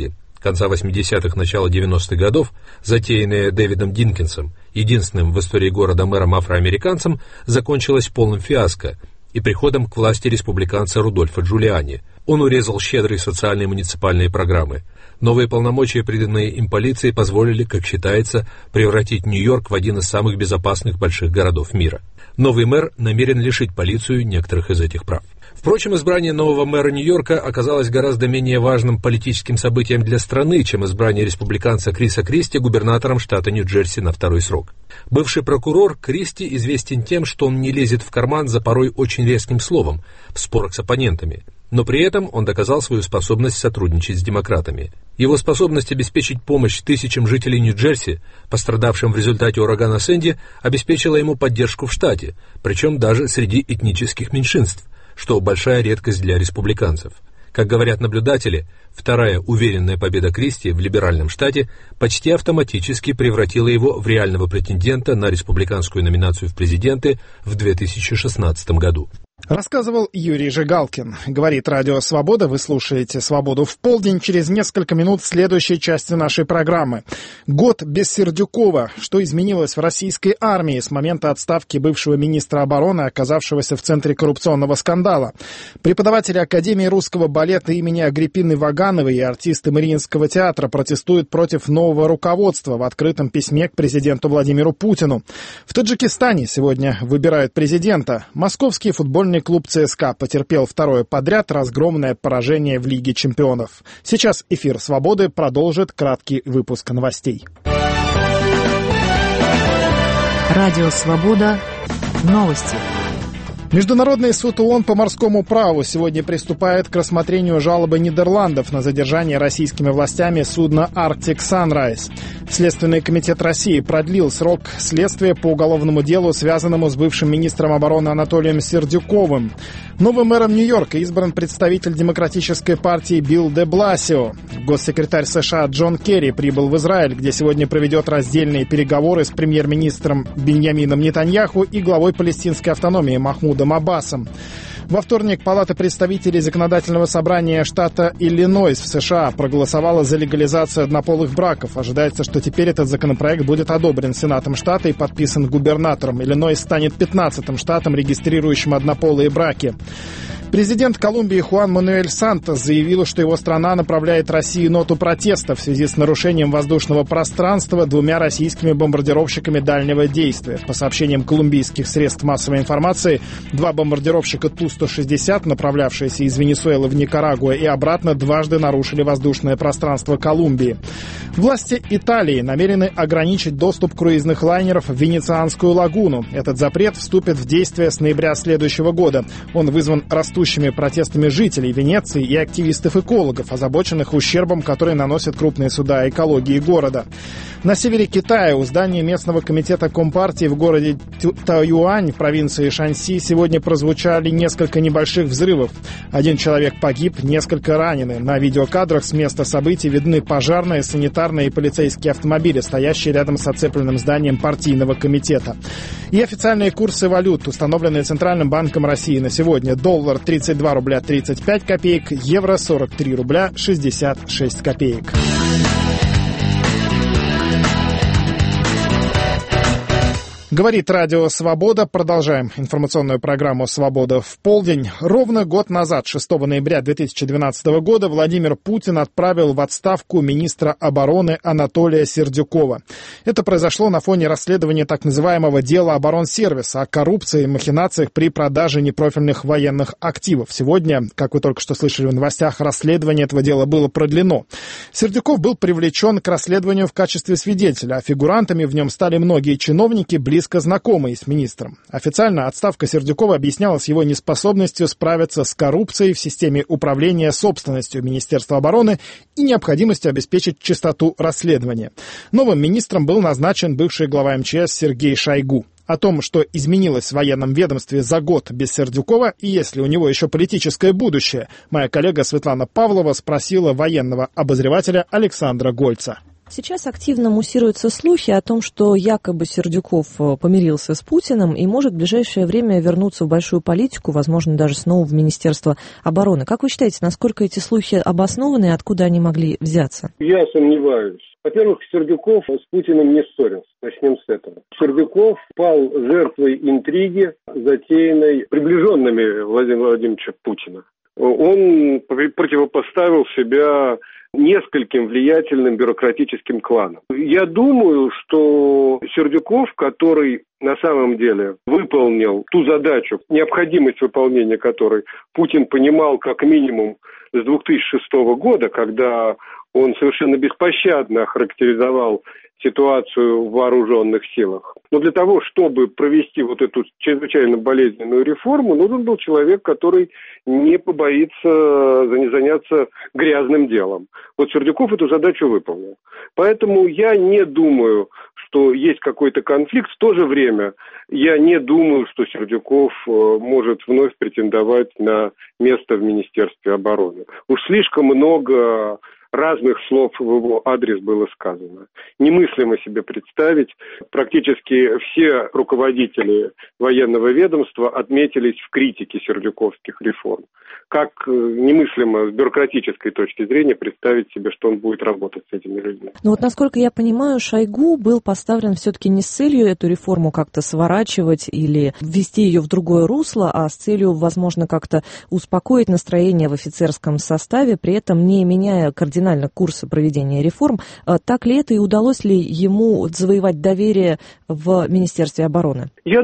конца 80-х, начала 90-х годов, затеянная Дэвидом Динкинсом, единственным в истории города мэром афроамериканцем, закончилась полным фиаско и приходом к власти республиканца Рудольфа Джулиани. Он урезал щедрые социальные муниципальные программы. Новые полномочия, приданные им полиции, позволили, как считается, превратить Нью-Йорк в один из самых безопасных больших городов мира. Новый мэр намерен лишить полицию некоторых из этих прав. Впрочем, избрание нового мэра Нью-Йорка оказалось гораздо менее важным политическим событием для страны, чем избрание республиканца Криса Кристи губернатором штата Нью-Джерси на второй срок. Бывший прокурор Кристи известен тем, что он не лезет в карман за порой очень резким словом в спорах с оппонентами. Но при этом он доказал свою способность сотрудничать с демократами. Его способность обеспечить помощь тысячам жителей Нью-Джерси, пострадавшим в результате урагана Сэнди, обеспечила ему поддержку в штате, причем даже среди этнических меньшинств, что большая редкость для республиканцев. Как говорят наблюдатели, вторая уверенная победа Кристи в либеральном штате почти автоматически превратила его в реального претендента на республиканскую номинацию в президенты в 2016 году. Рассказывал Юрий Жигалкин. Говорит Радио Свобода. Вы слушаете «Свободу в полдень». Через несколько минут в следующей части нашей программы. Год без Сердюкова. Что изменилось в российской армии с момента отставки бывшего министра обороны, оказавшегося в центре коррупционного скандала? Преподаватели Академии русского балета имени Агриппины Вагановой и артисты Мариинского театра протестуют против нового руководства в открытом письме к президенту Владимиру Путину. В Таджикистане сегодня выбирают президента. Московский футбольный клуб ЦСКА потерпел второе подряд разгромное поражение в Лиге чемпионов. Сейчас эфир «Свободы» продолжит краткий выпуск новостей. Радио «Свобода». Новости. Международный суд ООН по морскому праву сегодня приступает к рассмотрению жалобы Нидерландов на задержание российскими властями судна «Arctic Sunrise». Следственный комитет России продлил срок следствия по уголовному делу, связанному с бывшим министром обороны Анатолием Сердюковым. Новым мэром Нью-Йорка избран представитель демократической партии Билл де Бласио. Госсекретарь США Джон Керри прибыл в Израиль, где сегодня проведет раздельные переговоры с премьер-министром Биньямином Нетаньяху и главой палестинской автономии Махмудом Аббасом. Во вторник Палата представителей Законодательного собрания штата Иллинойс в США проголосовала за легализацию однополых браков. Ожидается, что теперь этот законопроект будет одобрен Сенатом штата и подписан губернатором. Иллинойс станет 15-м штатом, регистрирующим однополые браки. Президент Колумбии Хуан Мануэль Сантос заявил, что его страна направляет России ноту протеста в связи с нарушением воздушного пространства двумя российскими бомбардировщиками дальнего действия. По сообщениям колумбийских средств массовой информации, два бомбардировщика Ту-160, направлявшиеся из Венесуэлы в Никарагуа и обратно, дважды нарушили воздушное пространство Колумбии. Власти Италии намерены ограничить доступ круизных лайнеров в Венецианскую лагуну. Этот запрет вступит в действие с ноября следующего года. Он вызван растущими протестами жителей Венеции и активистов-экологов, озабоченных ущербом, который наносят крупные суда экологии города. На севере Китая у здания местного комитета Компартии в городе Тайюань в провинции Шаньси сегодня прозвучали несколько небольших взрывов. Один человек погиб, несколько ранены. На видеокадрах с места событий видны пожарные, санитарные и полицейские автомобили, стоящие рядом с оцепленным зданием партийного комитета. И официальные курсы валют, установленные Центральным банком России на сегодня. Доллар 32 рубля 35 копеек, евро 43 рубля 66 копеек. Говорит Радио Свобода. Продолжаем информационную программу «Свобода в полдень». Ровно год назад, 6 ноября 2012 года, Владимир Путин отправил в отставку министра обороны Анатолия Сердюкова. Это произошло на фоне расследования так называемого дела оборонсервиса о коррупции и махинациях при продаже непрофильных военных активов. Сегодня, как вы только что слышали в новостях, расследование этого дела было продлено. Сердюков был привлечен к расследованию в качестве свидетеля, а фигурантами в нем стали многие чиновники, близко знакомые с министром. Официально отставка Сердюкова объяснялась его неспособностью справиться с коррупцией в системе управления собственностью Министерства обороны и необходимостью обеспечить чистоту расследования. Новым министром был назначен бывший глава МЧС Сергей Шойгу. О том, что изменилось в военном ведомстве за год без Сердюкова и есть ли у него еще политическое будущее, моя коллега Светлана Павлова спросила военного обозревателя Александра Гольца. Сейчас активно муссируются слухи о том, что якобы Сердюков помирился с Путиным и может в ближайшее время вернуться в большую политику, возможно, даже снова в Министерство обороны. Как вы считаете, насколько эти слухи обоснованы и откуда они могли взяться? Я сомневаюсь. Во-первых, Сердюков с Путиным не ссорился. Начнем с этого. Сердюков пал жертвой интриги, затеянной приближенными Владимира Владимировича Путина. Он противопоставил себя нескольким влиятельным бюрократическим кланам. Я думаю, что Сердюков, который на самом деле выполнил ту задачу, необходимость выполнения которой Путин понимал как минимум с 2006 года, когда он совершенно беспощадно охарактеризовал ситуацию в вооруженных силах. Но для того, чтобы провести вот эту чрезвычайно болезненную реформу, нужен был человек, который не побоится заняться грязным делом. Вот Сердюков эту задачу выполнил. Поэтому я не думаю, что есть какой-то конфликт. В то же время я не думаю, что Сердюков может вновь претендовать на место в Министерстве обороны. Уж слишком много разных слов в его адрес было сказано. Немыслимо себе представить. Практически все руководители военного ведомства отметились в критике сердюковских реформ. Как немыслимо с бюрократической точки зрения представить себе, что он будет работать с этими людьми. Ну вот, насколько я понимаю, Шойгу был поставлен все-таки не с целью эту реформу как-то сворачивать или ввести ее в другое русло, а с целью, возможно, как-то успокоить настроение в офицерском составе, при этом не меняя кардинально курса проведения реформ. Так ли это и удалось ли ему завоевать доверие в Министерстве обороны? Я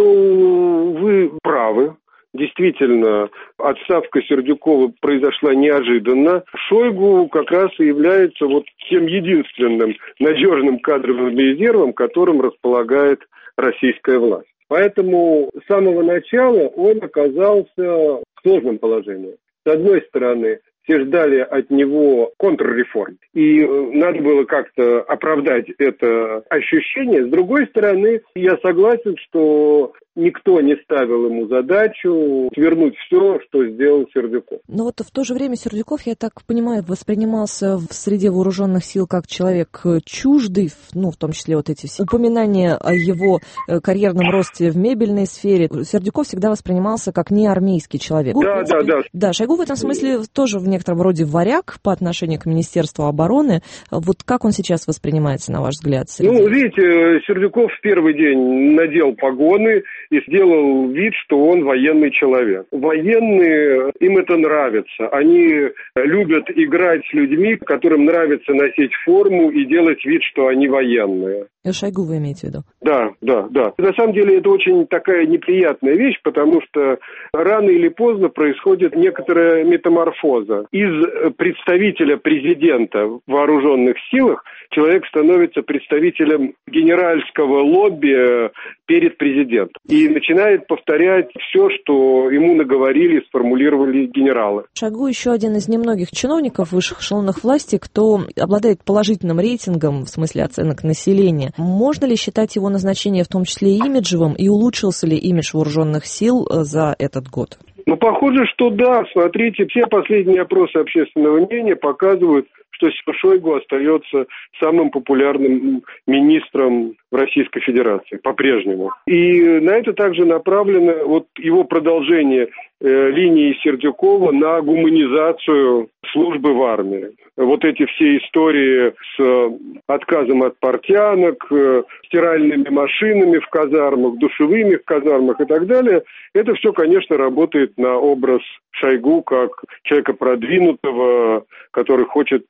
думаю, вы правы. Действительно, отставка Сердюкова произошла неожиданно. Шойгу как раз и является вот тем единственным надежным кадровым резервом, которым располагает российская власть. Поэтому с самого начала он оказался в сложном положении. С одной стороны, все ждали от него контрреформ, и надо было как-то оправдать это ощущение. С другой стороны, я согласен, что никто не ставил ему задачу свернуть все, что сделал Сердюков. Но вот в то же время Сердюков, я так понимаю, воспринимался в среде вооруженных сил как человек чуждый, ну, в том числе вот эти все упоминания о его карьерном росте в мебельной сфере. Сердюков всегда воспринимался как неармейский человек. Да. Да, Шойгу в этом смысле тоже в некотором роде варяг по отношению к Министерству обороны. Вот как он сейчас воспринимается, на ваш взгляд? Ну, видите, Сердюков в первый день надел погоны и сделал вид, что он военный человек. Военные, им это нравится. Они любят играть с людьми, которым нравится носить форму и делать вид, что они военные. Шойгу вы имеете в виду? Да. На самом деле это очень такая неприятная вещь, потому что рано или поздно происходит некоторая метаморфоза. Из представителя президента в вооруженных силах человек становится представителем генеральского лобби перед президентом и начинает повторять все, что ему наговорили, сформулировали генералы. Шойгу еще один из немногих чиновников в высших эшелонах власти, кто обладает положительным рейтингом в смысле оценок населения. Можно ли считать его назначение в том числе и имиджевым, и улучшился ли имидж вооруженных сил за этот год? Ну, похоже, что да. Смотрите, все последние опросы общественного мнения показывают, что Шойгу остается самым популярным министром в Российской Федерации по-прежнему. И на это также направлено вот его продолжение линии Сердюкова на гуманизацию службы в армии. Вот эти все истории с отказом от портянок, стиральными машинами в казармах, душевыми в казармах и так далее, это все, конечно, работает на образ Шойгу как человека продвинутого, который хочет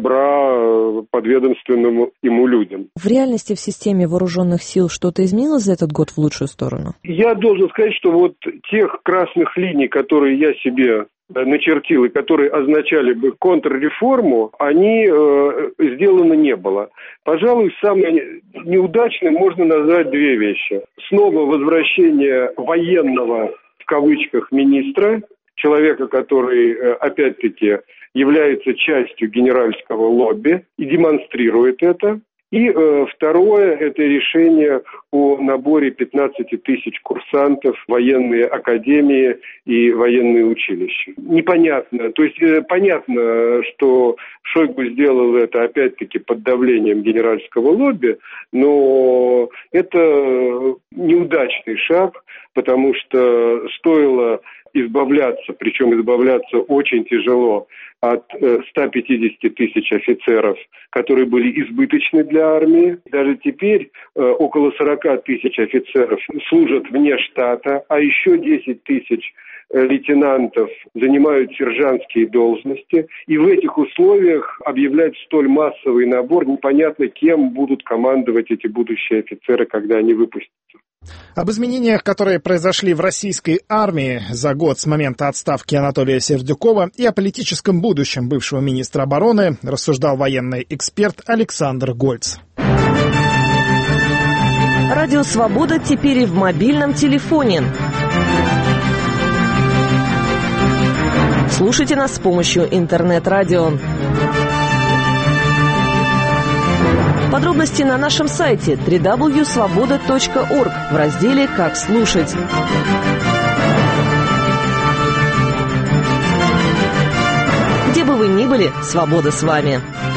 добра подведомственным ему людям. В реальности в системе вооруженных сил что-то изменилось за этот год в лучшую сторону? Я должен сказать, что вот тех красных линий, которые я себе начертил и которые означали бы контрреформу, они сделано не было. Пожалуй, самое неудачное можно назвать две вещи. Снова возвращение военного, в кавычках, министра, человека, который, опять-таки, является частью генеральского лобби и демонстрирует это. И второе – это решение о наборе 15 тысяч курсантов в военные академии и военные училища. Непонятно. То есть понятно, что Шойгу сделал это опять-таки под давлением генеральского лобби, но это неудачный шаг, потому что стоило избавляться, причем избавляться очень тяжело, от 150 тысяч офицеров, которые были избыточны для армии. Даже теперь около 40 тысяч офицеров служат вне штата, а еще 10 тысяч лейтенантов занимают сержантские должности. И в этих условиях объявлять столь массовый набор, непонятно, кем будут командовать эти будущие офицеры, когда они выпустятся. Об изменениях, которые произошли в российской армии за год с момента отставки Анатолия Сердюкова, и о политическом будущем бывшего министра обороны рассуждал военный эксперт Александр Гольц. Радио «Свобода» теперь и в мобильном телефоне. Слушайте нас с помощью интернет-радио. Подробности на нашем сайте www.svoboda.org в разделе «Как слушать». Где бы вы ни были, свобода с вами.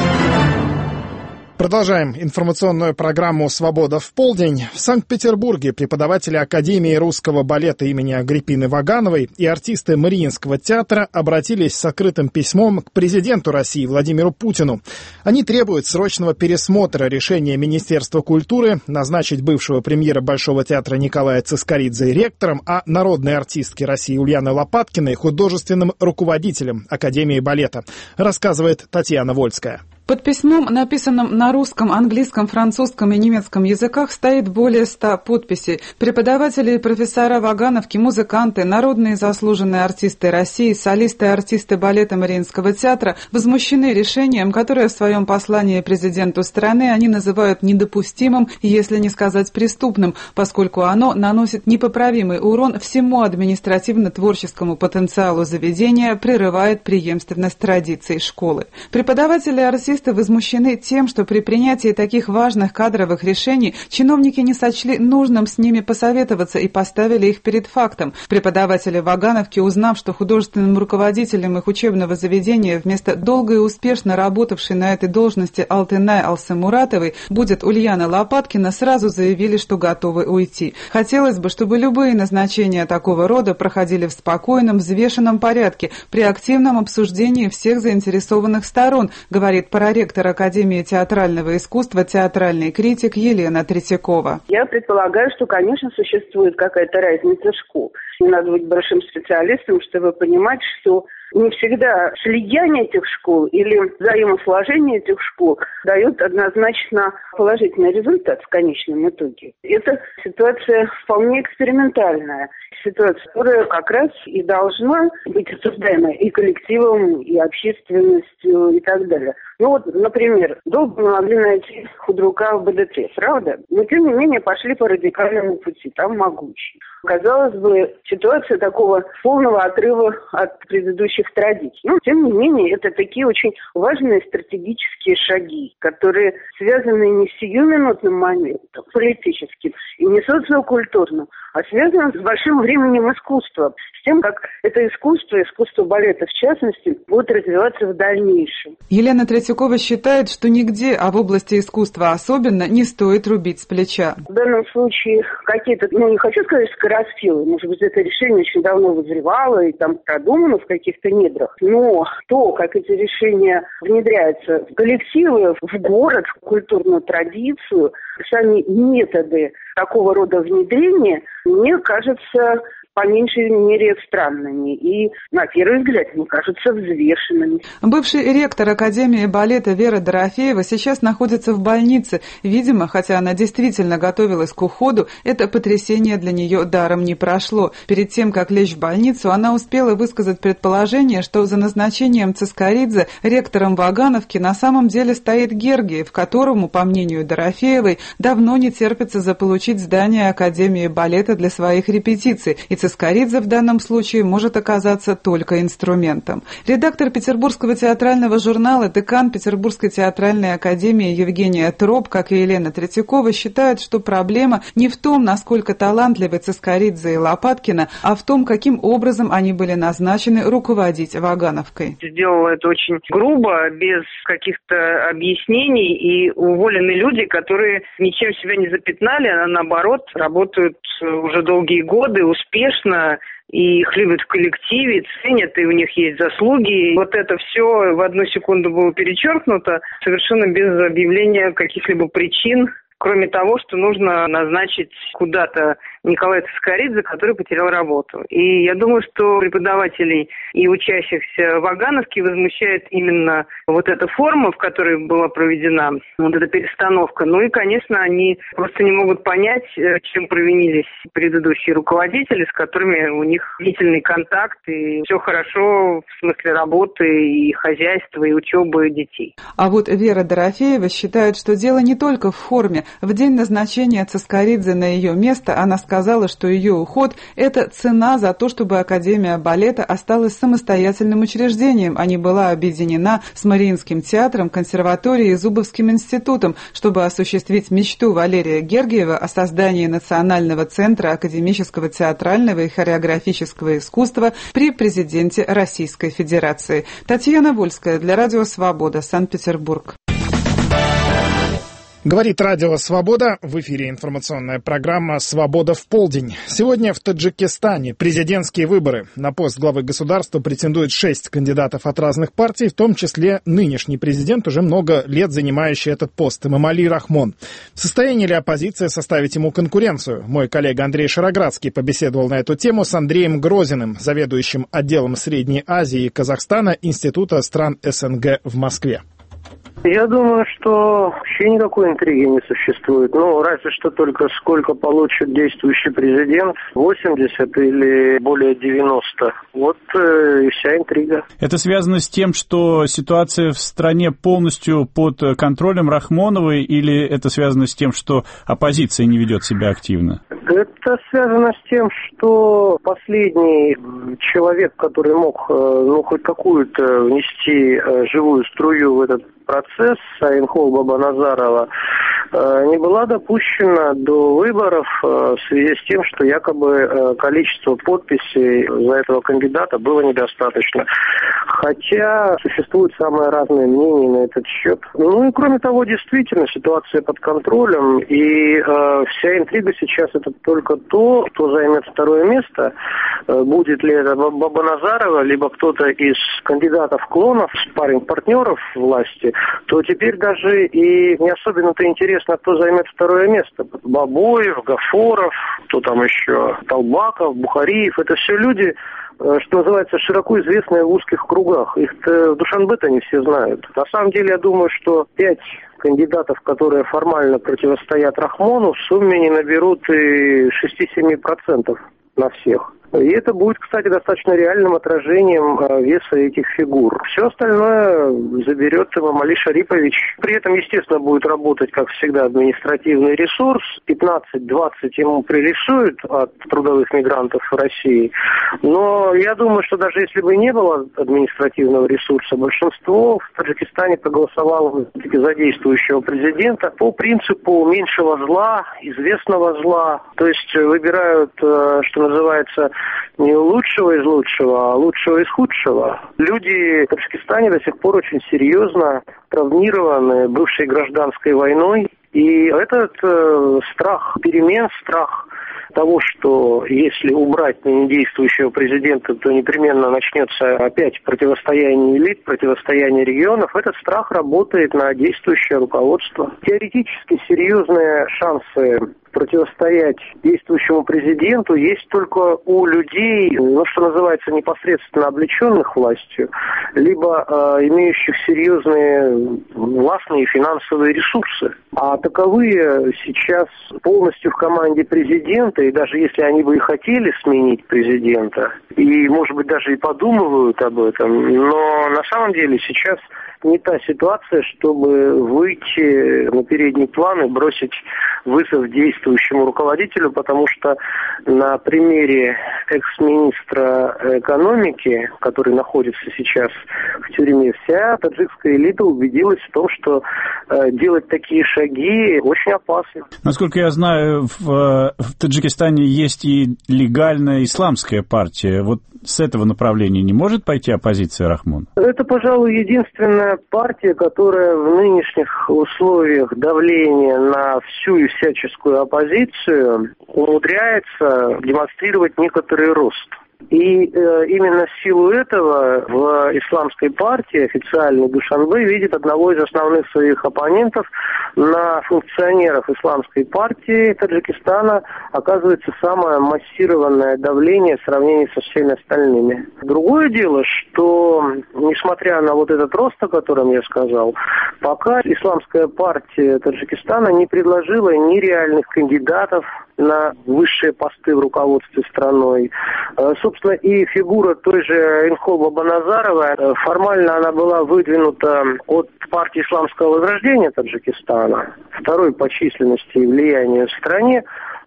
Продолжаем информационную программу «Свобода в полдень». В Санкт-Петербурге преподаватели Академии русского балета имени Агриппины Вагановой и артисты Мариинского театра обратились с открытым письмом к президенту России Владимиру Путину. Они требуют срочного пересмотра решения Министерства культуры назначить бывшего премьера Большого театра Николая Цискоридзе ректором, а народной артистки России Ульяны Лопаткиной художественным руководителем Академии балета, рассказывает Татьяна Вольская. Под письмом, написанным на русском, английском, французском и немецком языках, стоит более 100 подписей. Преподаватели и профессора Вагановки, музыканты, народные заслуженные артисты России, солисты и артисты балета Мариинского театра возмущены решением, которое в своем послании президенту страны они называют недопустимым, если не сказать преступным, поскольку оно наносит непоправимый урон всему административно-творческому потенциалу заведения, прерывает преемственность традиций школы. Преподаватели и артисты возмущены тем, что при принятии таких важных кадровых решений чиновники не сочли нужным с ними посоветоваться и поставили их перед фактом. Преподаватели Вагановки, узнав, что художественным руководителем их учебного заведения вместо долго и успешно работавшей на этой должности Алтынай Алсамуратовой будет Ульяна Лопаткина, сразу заявили, что готовы уйти. Хотелось бы, чтобы любые назначения такого рода проходили в спокойном, взвешенном порядке, при активном обсуждении всех заинтересованных сторон, говорит проректор Академии театрального искусства, театральный критик Елена Третьякова. Я предполагаю, что, конечно, существует какая-то разница школ. Не надо быть большим специалистом, чтобы понимать, что не всегда слияние этих школ или взаимосложение этих школ дает однозначно положительный результат в конечном итоге. Это ситуация вполне экспериментальная. Ситуация, которая как раз и должна быть обсуждаема и коллективом, и общественностью, и так далее. Ну вот, например, долго мы могли найти худрука в БДТ, правда? Но тем не менее пошли по радикальному пути, там могучий. Казалось бы, ситуация такого полного отрыва от предыдущих традиций. Но тем не менее, это такие очень важные стратегические шаги, которые связаны не с сиюминутным моментом политическим и не социокультурным, а связаны с большим временем искусства, с тем, как это искусство балета в частности, будет развиваться в дальнейшем. Елена Третьякова считает, что нигде, а в области искусства особенно, не стоит рубить с плеча. В данном случае какие-то, не хочу сказать скороспелые, может быть, это решение очень давно вызревало и там продумано в каких-то недрах, но то, как эти решения внедряются в коллективы, в город, в культурную традицию, сами методы такого рода внедрения, мне кажется, по меньшей мере странными и, на первый взгляд, мне кажется, взвешенными. Бывший ректор Академии балета Вера Дорофеева сейчас находится в больнице. Видимо, хотя она действительно готовилась к уходу, это потрясение для нее даром не прошло. Перед тем, как лечь в больницу, она успела высказать предположение, что за назначением Цискоридзе ректором Вагановки на самом деле стоит Гергиев, которому, по мнению Дорофеевой, давно не терпится заполучить здание Академии балета для своих репетиций. И Цискоридзе в данном случае может оказаться только инструментом. Редактор Петербургского театрального журнала, декан Петербургской театральной академии Евгения Троп, как и Елена Третьякова, считают, что проблема не в том, насколько талантливы Цискоридзе и Лопаткина, а в том, каким образом они были назначены руководить Вагановкой. Сделала это очень грубо, без каких-то объяснений, и уволены люди, которые ничем себя не запятнали, а наоборот работают уже долгие годы успешно, и их любят в коллективе, ценят, и у них есть заслуги. И вот это все в одну секунду было перечеркнуто, совершенно без объявления каких-либо причин, кроме того, что нужно назначить куда-то Николая Цискоридзе, который потерял работу. И я думаю, что преподавателей и учащихся Вагановки возмущает именно вот эта форма, в которой была проведена вот эта перестановка. Ну и, конечно, они просто не могут понять, чем провинились предыдущие руководители, с которыми у них длительный контакт, и все хорошо в смысле работы и хозяйства, и учебы детей. А вот Вера Дорофеева считает, что дело не только в форме. В день назначения Цискоридзе на ее место она сказала, что ее уход – это цена за то, чтобы Академия балета осталась самостоятельным учреждением, а не была объединена с Мариинским театром, консерваторией и Зубовским институтом, чтобы осуществить мечту Валерия Гергиева о создании Национального центра академического театрального и хореографического искусства при президенте Российской Федерации. Татьяна Вольская для Радио Свобода, Санкт-Петербург. Говорит Радио Свобода, в эфире информационная программа «Свобода в полдень». Сегодня в Таджикистане президентские выборы. На пост главы государства претендует 6 кандидатов от разных партий, в том числе нынешний президент, уже много лет занимающий этот пост, Эмомали Рахмон. В состоянии ли оппозиция составить ему конкуренцию? Мой коллега Андрей Шароградский побеседовал на эту тему с Андреем Грозиным, заведующим отделом Средней Азии и Казахстана Института стран СНГ в Москве. Я думаю, что вообще никакой интриги не существует. Ну, разве что только сколько получит действующий президент, 80 или более 90. Вот и вся интрига. Это связано с тем, что ситуация в стране полностью под контролем Рахмоновой, или это связано с тем, что оппозиция не ведет себя активно? Это связано с тем, что последний человек, который мог хоть какую-то внести живую струю в этот процесс, Сайнхол Бабаназарова, не была допущена до выборов в связи с тем, что якобы количество подписей за этого кандидата было недостаточно. Хотя существуют самые разные мнения на этот счет. Ну и кроме того, действительно, ситуация под контролем, и вся интрига сейчас это только то, кто займет второе место. Будет ли это Бабаназарова, либо кто-то из кандидатов-клонов, спарринг-партнеров власти, то теперь даже и не особенно-то интересно, кто займет второе место. Бабоев, Гафоров, кто там еще, Толбаков, Бухариев, это все люди, что называется, широко известные в узких кругах. Их-то в Душанбе-то не все знают. На самом деле, я думаю, что 5 кандидатов, которые формально противостоят Рахмону, в сумме не наберут и 6-7% на всех. И это будет, кстати, достаточно реальным отражением веса этих фигур. Все остальное заберет Эмомали Шарипович. При этом, естественно, будет работать, как всегда, административный ресурс. 15-20 ему пририсуют от трудовых мигрантов в России. Но я думаю, что даже если бы не было административного ресурса, большинство в Таджикистане проголосовало за действующего президента по принципу меньшего зла, известного зла. То есть выбирают, что называется, не лучшего из лучшего, а лучшего из худшего. Люди в Таджикистане до сих пор очень серьезно травмированы бывшей гражданской войной. И этот страх перемен, страх того, что если убрать действующего президента, то непременно начнется опять противостояние элит, противостояние регионов, этот страх работает на действующее руководство. Теоретически серьезные шансы противостоять действующему президенту есть только у людей, что называется, непосредственно облеченных властью, либо имеющих серьезные властные и финансовые ресурсы. А таковые сейчас полностью в команде президента, и даже если они бы и хотели сменить президента, и, может быть, даже и подумывают об этом, но на самом деле сейчас не та ситуация, чтобы выйти на передний план и бросить вызов действующему руководителю, потому что на примере экс-министра экономики, который находится сейчас в тюрьме, вся таджикская элита убедилась в том, что делать такие шаги очень опасно. Насколько я знаю, в Таджикистане есть и легальная исламская партия. Вот с этого направления не может пойти оппозиция Рахмон? Это, пожалуй, единственная партия, которая в нынешних условиях давления на всю и всяческую оппозицию умудряется демонстрировать некоторый рост. И именно в силу этого в исламской партии официальный Душанбе видит одного из основных своих оппонентов. На функционеров исламской партии Таджикистана оказывается самое массированное давление в сравнении со всеми остальными. Другое дело, что несмотря на вот этот рост, о котором я сказал, пока исламская партия Таджикистана не предложила ни реальных кандидатов на высшие посты в руководстве страной. Собственно, и фигура той же Энхо Бабаназарова, формально она была выдвинута от партии Исламского возрождения Таджикистана, второй по численности и влиянию в стране,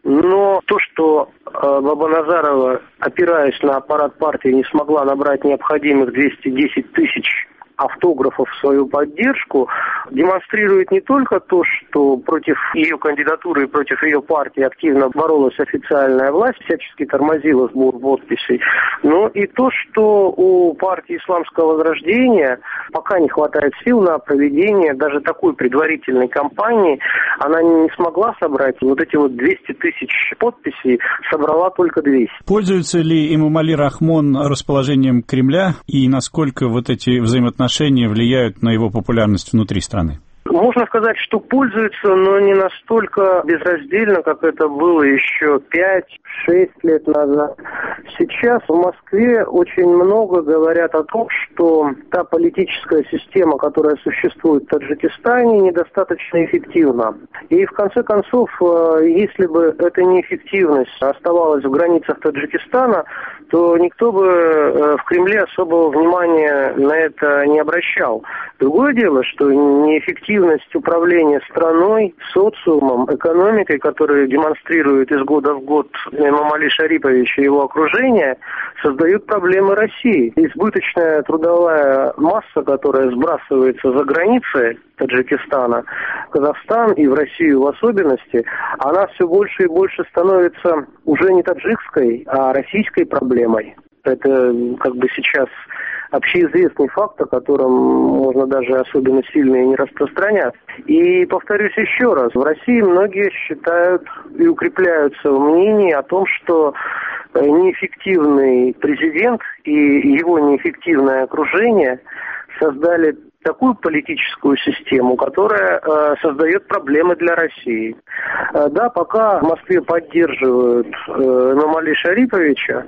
но то, что Бабаназарова, опираясь на аппарат партии, не смогла набрать необходимых 210 тысяч автографов в свою поддержку, демонстрирует не только то, что против ее кандидатуры и против ее партии активно боролась официальная власть, всячески тормозила сбор подписей, но и то, что у партии Исламского возрождения пока не хватает сил на проведение даже такой предварительной кампании. Она не смогла собрать вот эти вот 200 тысяч подписей, собрала только 200. Пользуется ли Эмомали Рахмон расположением Кремля и насколько вот эти взаимоотношения влияют на его популярность внутри страны? Можно сказать, что пользуются, но не настолько безраздельно, как это было еще 5-6 лет назад. Сейчас в Москве очень много говорят о том, что та политическая система, которая существует в Таджикистане, недостаточно эффективна. И в конце концов, если бы эта неэффективность оставалась в границах Таджикистана, то никто бы в Кремле особого внимания на это не обращал. Другое дело, что неэффективность управления страной, социумом, экономикой, которую демонстрирует из года в год Эмомали Шарипович и его окружение, создают проблемы России. Избыточная трудовая масса, которая сбрасывается за границы Таджикистана, в Казахстан и в Россию в особенности, она все больше и больше становится уже не таджикской, а российской проблемой. Это как бы сейчас общеизвестный факт, о котором можно даже особенно сильно и не распространяться. И повторюсь еще раз, в России многие считают и укрепляются в мнении о том, что неэффективный президент и его неэффективное окружение создали такую политическую систему, которая создает проблемы для России. Да, пока в Москве поддерживают Эмомали Шариповича,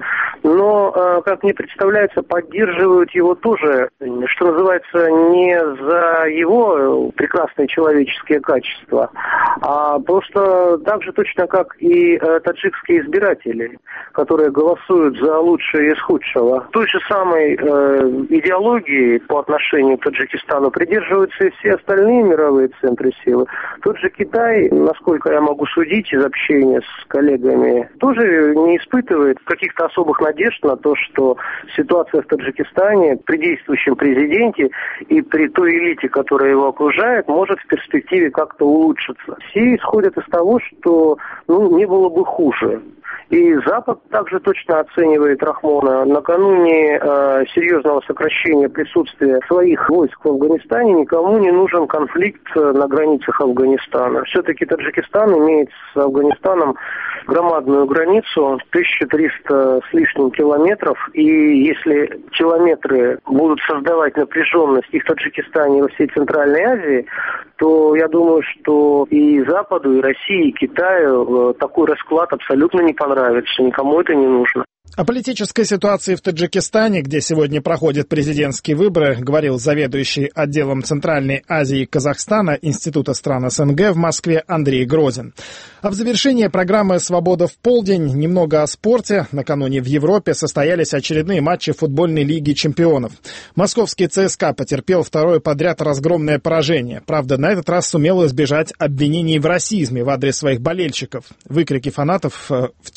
но, как мне представляется, поддерживают его тоже, что называется, не за его прекрасные человеческие качества, а просто так же точно, как и таджикские избиратели, которые голосуют за лучшее из худшего. Той же самой идеологии по отношению к Таджикистану придерживаются и все остальные мировые центры силы. Тот же Китай, насколько я могу судить из общения с коллегами, тоже не испытывает каких-то особых надежд на то, что ситуация в Таджикистане при действующем президенте и при той элите, которая его окружает, может в перспективе как-то улучшиться. Все исходят из того, что не было бы хуже. И Запад также точно оценивает Рахмона. Накануне серьезного сокращения присутствия своих войск в Афганистане никому не нужен конфликт на границах Афганистана. Все-таки Таджикистан имеет с Афганистаном громадную границу, 1300 с лишним километров. И если километры будут создавать напряженность и в Таджикистане, и во всей Центральной Азии, то я думаю, что и Западу, и России, и Китаю такой расклад абсолютно не понравится. Никому это не нужно. О политической ситуации в Таджикистане, где сегодня проходят президентские выборы, говорил заведующий отделом Центральной Азии и Казахстана Института стран СНГ в Москве Андрей Грозин. А в завершение программы «Свобода в полдень» немного о спорте. Накануне в Европе состоялись очередные матчи футбольной лиги чемпионов. Московский ЦСКА потерпел второе подряд разгромное поражение. Правда, на этот раз сумел избежать обвинений в расизме в адрес своих болельщиков. Выкрики фанатов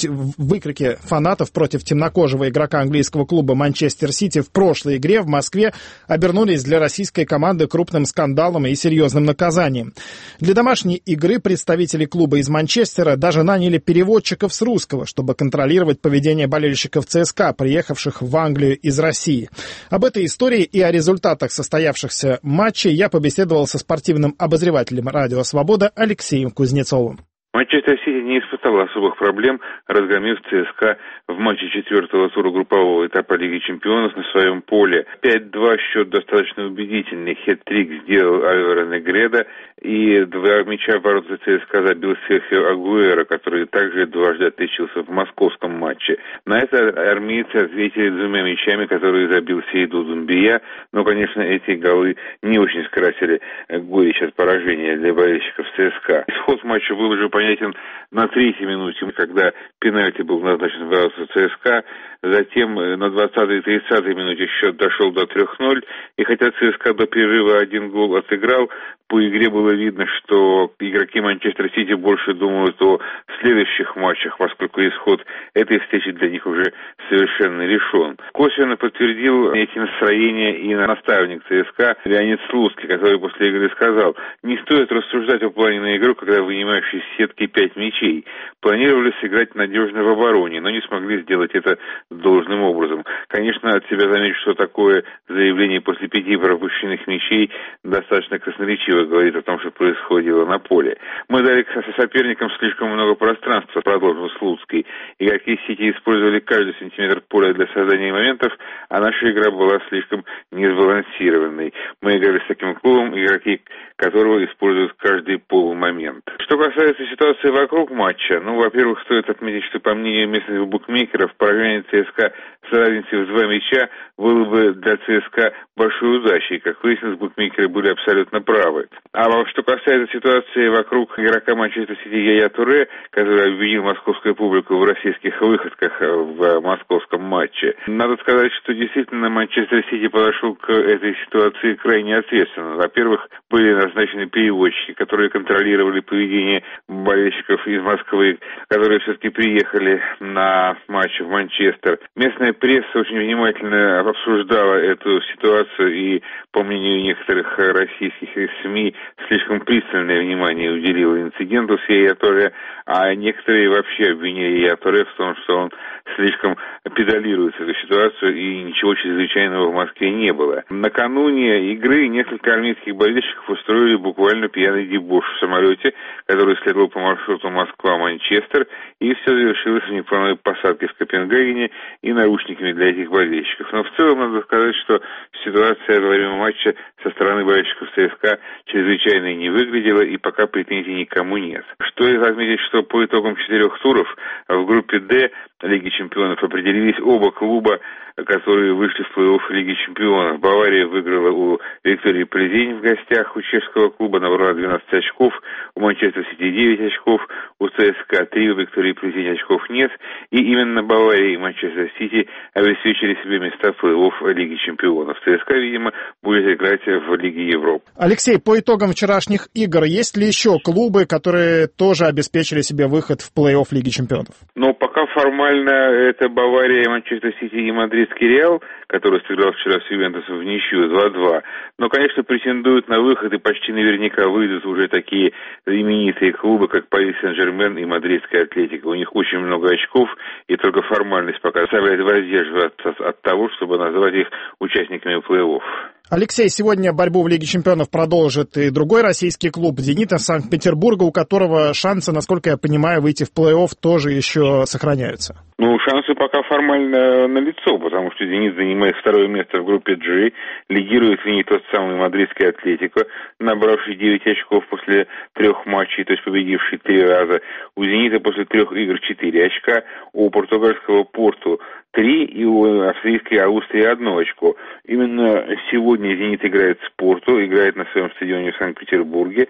против темнокожего игрока английского клуба «Манчестер Сити» в прошлой игре в Москве обернулись для российской команды крупным скандалом и серьезным наказанием. Для домашней игры представители клуба из Манчестера даже наняли переводчиков с русского, чтобы контролировать поведение болельщиков ЦСКА, приехавших в Англию из России. Об этой истории и о результатах состоявшихся матчей я побеседовал со спортивным обозревателем «Радио Свобода» Алексеем Кузнецовым. Манчестер Сити не испытал особых проблем, разгромив ЦСКА в матче четвертого тура группового этапа Лиги Чемпионов на своем поле. 5-2 счет достаточно убедительный. Хет-трик сделал Альваро Негреда, и 2 мяча в ворота ЦСКА забил Серхио Агуэро, который также дважды отличился в московском матче. На это армейцы ответили 2 мячами, которые забил Сейду Думбия, но, конечно, эти голы не очень скрасили горечь от поражения для болельщиков ЦСКА. Исход матча был уже понятен на 3-й минуте, когда пенальти был назначен в ворота ЦСКА. Затем на 20-й и 30-й минуте счет дошел до 3-0. И хотя ЦСКА до перерыва 1 гол отыграл, по игре было видно, что игроки Манчестер Сити больше думают о следующих матчах, поскольку исход этой встречи для них уже совершенно решен. Косвенно подтвердил эти настроения и наставник ЦСКА Леонид Слуцкий, который после игры сказал: «Не стоит рассуждать о плане на игру, когда вынимаешь из сетки 5 мячей. Планировали сыграть надежно в обороне, но не смогли сделать это должным образом». Конечно, от себя заметить, что такое заявление после 5 пропущенных мячей достаточно красноречиво говорит о том, что происходило на поле. «Мы дали соперникам слишком много пространства», продолжил Слуцкий. «Игроки Сити использовали каждый сантиметр поля для создания моментов, а наша игра была слишком несбалансированной. Мы играли с таким клубом, игроки которого используют каждый полумомент». Что касается ситуации вокруг матча, во-первых, стоит отметить, что по мнению местных букмекеров, поражение ЦСКА с разницей в 2 мяча было бы для ЦСКА большой удачей. Как выяснилось, букмекеры были абсолютно правы. А что касается ситуации вокруг игрока Манчестер Сити Яя Туре, который обвинил московскую публику в российских выходках в московском матче, надо сказать, что действительно Манчестер Сити подошел к этой ситуации крайне ответственно. Во-первых, были назначены переводчики, которые контролировали поведение болельщиков из Москвы, которые все-таки приехали на матч в Манчестер. Местная пресса очень внимательно обсуждала эту ситуацию и, по мнению некоторых российских СМИ, слишком пристальное внимание уделила инциденту с Яя Туре, а некоторые вообще обвинили Яя Туре в том, что он слишком педалирует эту ситуацию, и ничего чрезвычайного в Москве не было. Накануне игры несколько армейских болельщиков устроили буквально пьяный дебош в самолете, который следовал по маршруту Москва-Манчестер, и все завершилось внеплановой посадкой в Копенгагене и наручниками для этих болельщиков. Но в целом надо сказать, что ситуация во время матча со стороны болельщиков ЦСКА чрезвычайно не выглядела, и пока претензий никому нет. Стоит отметить, что по итогам 4 туров в группе «Д» Лиги Чемпионов определились оба клуба, которые вышли в плей-офф Лиги Чемпионов. Бавария выиграла у Виктории Плезень в гостях у чешского клуба, набрала 12 очков, у Манчестер Сити 9 очков, у ЦСКА 3, у Виктории Плезень очков нет, и именно Бавария и Манчестер Сити обеспечили себе места в плей-офф Лиги Чемпионов. ЦСКА, видимо, будет играть в Лиге Европы. Алексей, по итогам вчерашних игр, есть ли еще клубы, которые тоже обеспечили себе выход в плей-офф Лиги Чемпионов? Пока формально это Бавария, Манчестер Сити и Мадридский Реал, который сыграл вчера с Ювентусом в ничью 2-2. Но, конечно, претендуют на выход и почти наверняка выйдут уже такие именитые клубы, как Пари Сен-Жермен и Мадридская Атлетика. У них очень много очков, и только формальность пока заставляет воздерживаться от того, чтобы назвать их участниками плей-офф. Алексей, сегодня борьбу в Лиге Чемпионов продолжит и другой российский клуб «Зенит» из Санкт-Петербурга, у которого шансы, насколько я понимаю, выйти в плей-офф тоже еще сохраняются. Шансы пока формально налицо, потому что «Зенит» занимает 2-е место в группе G, лидирует в ней тот самый мадридский «Атлетико», набравший 9 очков после 3 матчей, то есть победивший 3 раза. У «Зенита» после 3 игр 4 очка, у португальского «Порту» 3 и у австрийской Австрии 1 очко. Именно сегодня «Зенит» играет с «Порту», играет на своем стадионе в Санкт-Петербурге.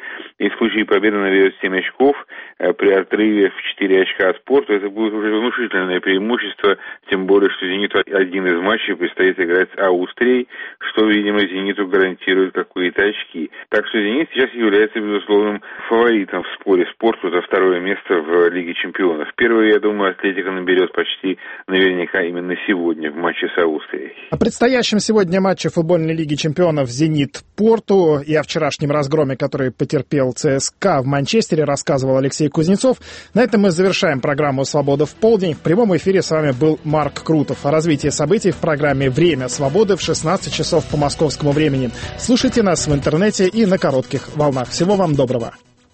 и в случае победы наберет 7 очков, при отрыве в 4 очка от Спорту это будет уже внушительное преимущество, тем более, что «Зениту» один из матчей предстоит играть с Аустрией, что, видимо, «Зениту» гарантирует какие-то очки. Так что «Зенит» сейчас является безусловным фаворитом в споре «Спорту» за второе место в Лиге чемпионов. Первое, я думаю, «Атлетико» наберет почти наверняка именно сегодня в матче с Аустрией. О предстоящем сегодня матче футбольной Лиги чемпионов «Зенит-Порту» и о вчерашнем разгроме, который потерпел ЦСКА в Манчестере, рассказывал Алексей Кузнецов. На этом мы завершаем программу «Свобода в полдень». В прямом эфире с вами был Марк Крутов. О развитии событий в программе «Время свободы» в 16 часов по московскому времени. Слушайте нас в интернете и на коротких волнах. Всего вам доброго.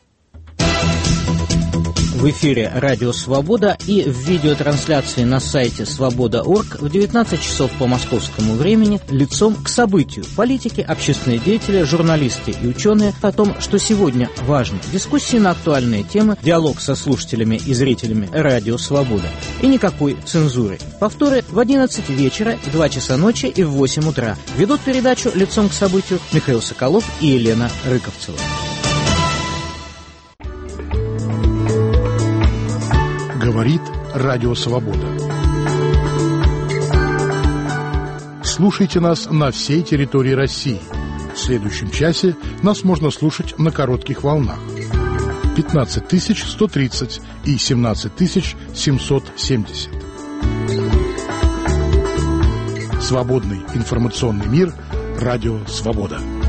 В эфире «Радио Свобода» и в видеотрансляции на сайте свобода.орг в 19 часов по московскому времени лицом к событию. Политики, общественные деятели, журналисты и ученые о том, что сегодня важно. Дискуссии на актуальные темы, диалог со слушателями и зрителями «Радио Свобода». И никакой цензуры. Повторы в 11 вечера, в 2 часа ночи и в 8 утра. Ведут передачу «Лицом к событию» Михаил Соколов и Елена Рыковцева. Говорит Радио Свобода. Слушайте нас на всей территории России. В следующем часе нас можно слушать на коротких волнах. 15 130 и 17 770. Свободный информационный мир. Радио Свобода.